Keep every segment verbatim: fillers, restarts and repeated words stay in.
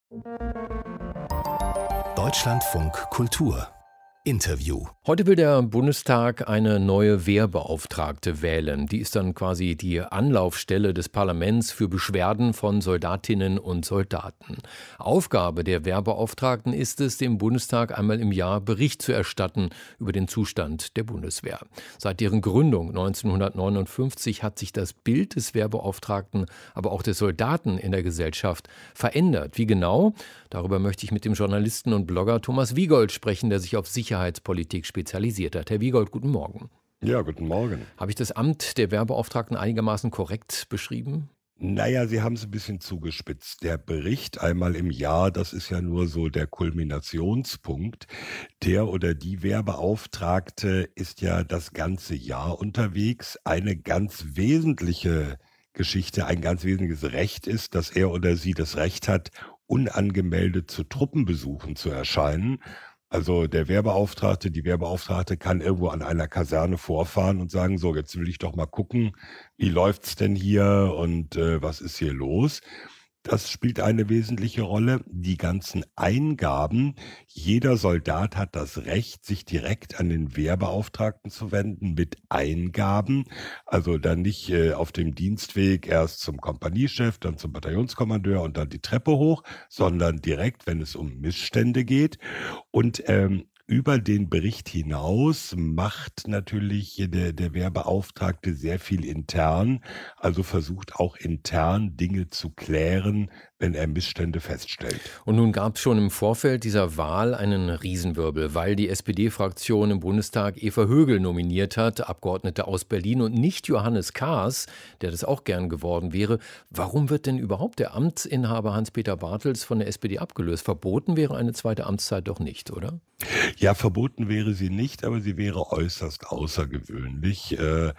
Deutschlandfunk Kultur Interview. Heute will der Bundestag eine neue Wehrbeauftragte wählen. Die ist dann quasi die Anlaufstelle des Parlaments für Beschwerden von Soldatinnen und Soldaten. Aufgabe der Wehrbeauftragten ist es, dem Bundestag einmal im Jahr Bericht zu erstatten über den Zustand der Bundeswehr. Seit deren Gründung neunzehnhundertneunundfünfzig hat sich das Bild des Wehrbeauftragten, aber auch des Soldaten in der Gesellschaft verändert. Wie genau? Darüber möchte ich mit dem Journalisten und Blogger Thomas Wiegold sprechen, der sich auf Sicherheitspolitik spezialisiert hat. Herr Wiegold, guten Morgen. Ja, guten Morgen. Habe ich das Amt der Wehrbeauftragten einigermaßen korrekt beschrieben? Naja, Sie haben es ein bisschen zugespitzt. Der Bericht einmal im Jahr, das ist ja nur so der Kulminationspunkt. Der oder die Wehrbeauftragte ist ja das ganze Jahr unterwegs. Eine ganz wesentliche Geschichte, ein ganz wesentliches Recht ist, dass er oder sie das Recht hat, unangemeldet zu Truppenbesuchen zu erscheinen. Also der Wehrbeauftragte, die Wehrbeauftragte kann irgendwo an einer Kaserne vorfahren und sagen, so, jetzt will ich doch mal gucken, wie läuft's denn hier und äh, was ist hier los? Das spielt eine wesentliche Rolle. Die ganzen Eingaben. Jeder Soldat hat das Recht, sich direkt an den Wehrbeauftragten zu wenden mit Eingaben. Also dann nicht äh, auf dem Dienstweg erst zum Kompaniechef, dann zum Bataillonskommandeur und dann die Treppe hoch, sondern direkt, wenn es um Missstände geht. Und ähm, über den Bericht hinaus macht natürlich der, der Wehrbeauftragte sehr viel intern, also versucht auch intern Dinge zu klären, wenn er Missstände feststellt. Und nun gab es schon im Vorfeld dieser Wahl einen Riesenwirbel, weil die S P D-Fraktion im Bundestag Eva Högel nominiert hat, Abgeordnete aus Berlin, und nicht Johannes Kahrs, der das auch gern geworden wäre. Warum wird denn überhaupt der Amtsinhaber Hans-Peter Bartels von der S P D abgelöst? Verboten wäre eine zweite Amtszeit doch nicht, oder? Ja, verboten wäre sie nicht, aber sie wäre äußerst außergewöhnlich.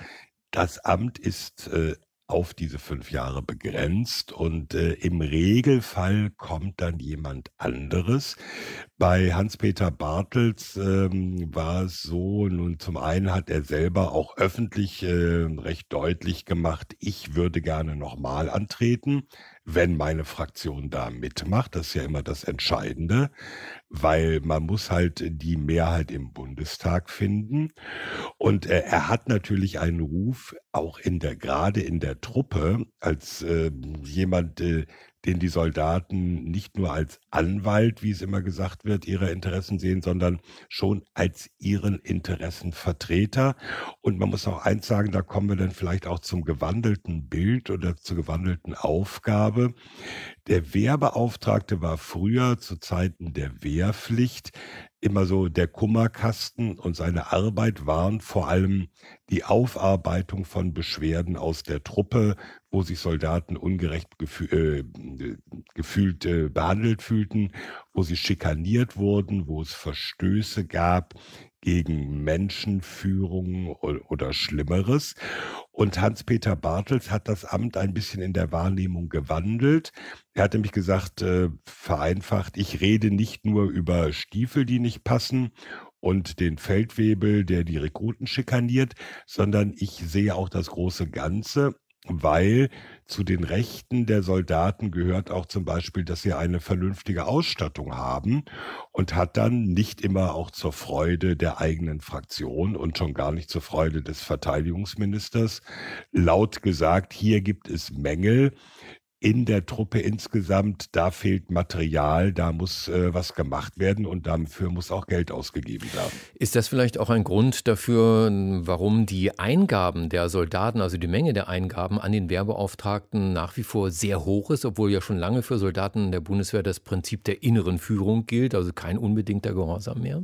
Das Amt ist auf diese fünf Jahre begrenzt und äh, im Regelfall kommt dann jemand anderes. Bei Hans-Peter Bartels ähm, war es so, nun zum einen hat er selber auch öffentlich äh, recht deutlich gemacht, ich würde gerne nochmal antreten, wenn meine Fraktion da mitmacht. Das ist ja immer das Entscheidende, weil man muss halt die Mehrheit im Bundestag finden. Und äh, er hat natürlich einen Ruf, auch in der, gerade in der Truppe, als äh, jemand, äh, den die Soldaten nicht nur als Anwalt, wie es immer gesagt wird, ihrer Interessen sehen, sondern schon als ihren Interessenvertreter. Und man muss auch eins sagen, da kommen wir dann vielleicht auch zum gewandelten Bild oder zur gewandelten Aufgabe. Der Wehrbeauftragte war früher zu Zeiten der Wehrpflicht immer so der Kummerkasten, und seine Arbeit waren vor allem die Aufarbeitung von Beschwerden aus der Truppe, wo sich Soldaten ungerecht gefü- äh, gefühlt äh, behandelt fühlten, wo sie schikaniert wurden, wo es Verstöße gab gegen Menschenführung oder, oder Schlimmeres. Und Hans-Peter Bartels hat das Amt ein bisschen in der Wahrnehmung gewandelt. Er hat nämlich gesagt, äh, vereinfacht, ich rede nicht nur über Stiefel, die nicht passen, und den Feldwebel, der die Rekruten schikaniert, sondern ich sehe auch das große Ganze, weil zu den Rechten der Soldaten gehört auch zum Beispiel, dass sie eine vernünftige Ausstattung haben, und hat dann nicht immer auch zur Freude der eigenen Fraktion und schon gar nicht zur Freude des Verteidigungsministers laut gesagt, hier gibt es Mängel in der Truppe insgesamt, da fehlt Material, da muss äh, was gemacht werden und dafür muss auch Geld ausgegeben werden. Ist das vielleicht auch ein Grund dafür, warum die Eingaben der Soldaten, also die Menge der Eingaben an den Wehrbeauftragten nach wie vor sehr hoch ist, obwohl ja schon lange für Soldaten der Bundeswehr das Prinzip der inneren Führung gilt, also kein unbedingter Gehorsam mehr?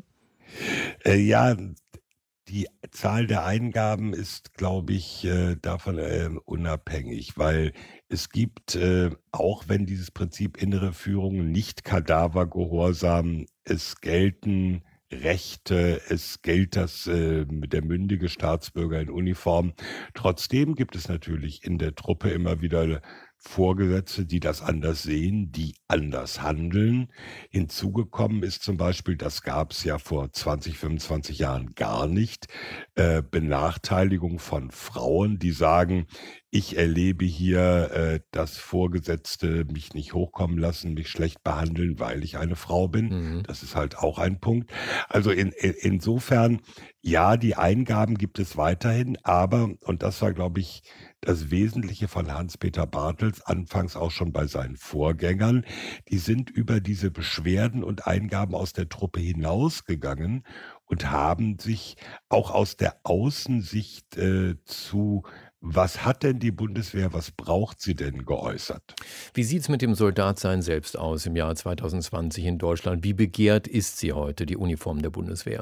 Äh, ja, die Zahl der Eingaben ist, glaube ich, äh, davon äh, unabhängig, weil es gibt, äh, auch wenn dieses Prinzip innere Führung nicht Kadavergehorsam, es gelten Rechte, es gilt das äh, der mündige Staatsbürger in Uniform. Trotzdem gibt es natürlich in der Truppe immer wieder Vorgesetzte, die das anders sehen, die anders handeln. Hinzugekommen ist zum Beispiel, das gab es ja vor zwanzig, fünfundzwanzig Jahren gar nicht, äh, Benachteiligung von Frauen, die sagen, ich erlebe hier, äh, dass Vorgesetzte mich nicht hochkommen lassen, mich schlecht behandeln, weil ich eine Frau bin. Mhm. Das ist halt auch ein Punkt. Also in, in, insofern, ja, die Eingaben gibt es weiterhin, aber, und das war, glaube ich, das Wesentliche von Hans-Peter Bartels, anfangs auch schon bei seinen Vorgängern, die sind über diese Beschwerden und Eingaben aus der Truppe hinausgegangen und haben sich auch aus der Außensicht äh, zu was hat denn die Bundeswehr, was braucht sie denn, geäußert? Wie sieht es mit dem Soldatsein selbst aus im Jahr zwanzig zwanzig in Deutschland? Wie begehrt ist sie heute, die Uniform der Bundeswehr?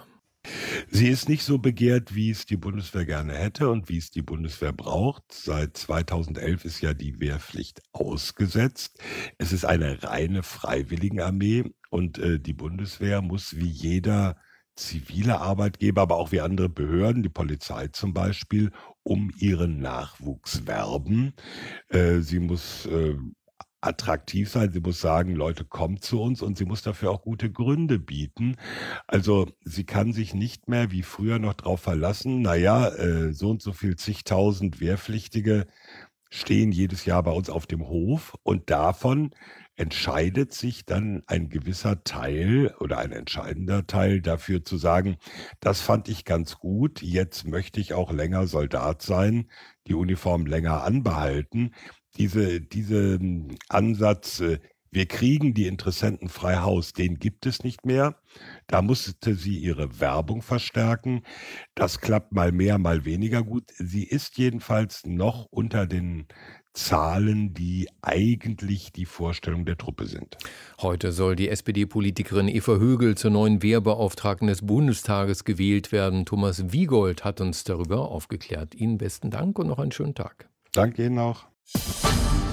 Sie ist nicht so begehrt, wie es die Bundeswehr gerne hätte und wie es die Bundeswehr braucht. Seit zweitausendelf ist ja die Wehrpflicht ausgesetzt. Es ist eine reine Freiwilligenarmee und äh, die Bundeswehr muss wie jeder zivile Arbeitgeber, aber auch wie andere Behörden, die Polizei zum Beispiel, um ihren Nachwuchs werben. Äh, sie muss äh, attraktiv sein, sie muss sagen, Leute, kommt zu uns, und sie muss dafür auch gute Gründe bieten. Also sie kann sich nicht mehr wie früher noch drauf verlassen, naja, äh, so und so viel zigtausend Wehrpflichtige stehen jedes Jahr bei uns auf dem Hof, und davon entscheidet sich dann ein gewisser Teil oder ein entscheidender Teil dafür zu sagen, das fand ich ganz gut, jetzt möchte ich auch länger Soldat sein, die Uniform länger anbehalten. Diese, diese Ansatz, äh, wir kriegen die Interessenten frei Haus, den gibt es nicht mehr. Da musste sie ihre Werbung verstärken. Das klappt mal mehr, mal weniger gut. Sie ist jedenfalls noch unter den Zahlen, die eigentlich die Vorstellung der Truppe sind. Heute soll die S P D-Politikerin Eva Högel zur neuen Wehrbeauftragten des Bundestages gewählt werden. Thomas Wiegold hat uns darüber aufgeklärt. Ihnen besten Dank und noch einen schönen Tag. Danke Ihnen auch.